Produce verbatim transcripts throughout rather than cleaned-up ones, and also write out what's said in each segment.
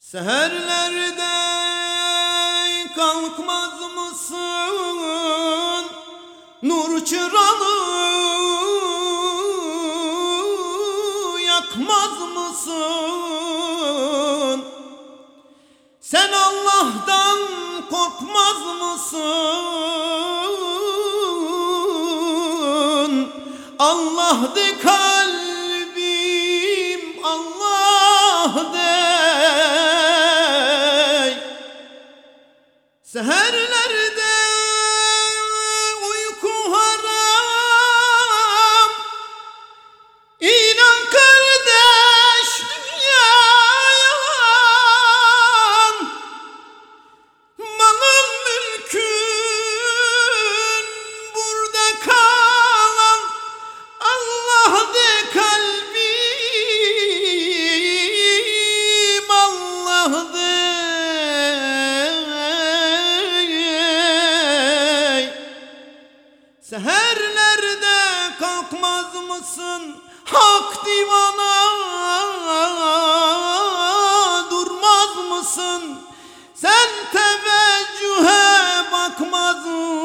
Seherlerde kalkmaz mısın? Nur çırağı yakmaz mısın? Sen Allah'tan korkmaz mısın? Allah de kalbim, Allah de. Seherlerde uyku haram, İnan kardeş dünya yalan. Malın mülkün burada kalan, Allah de kalbim, Allah de. Seherlerde kalkmaz mısın? Hak divana durmaz mısın? Sen teveccühe bakmaz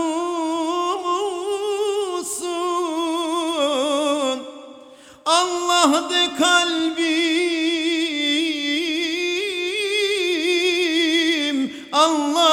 mısın? Allah de kalbim, Allah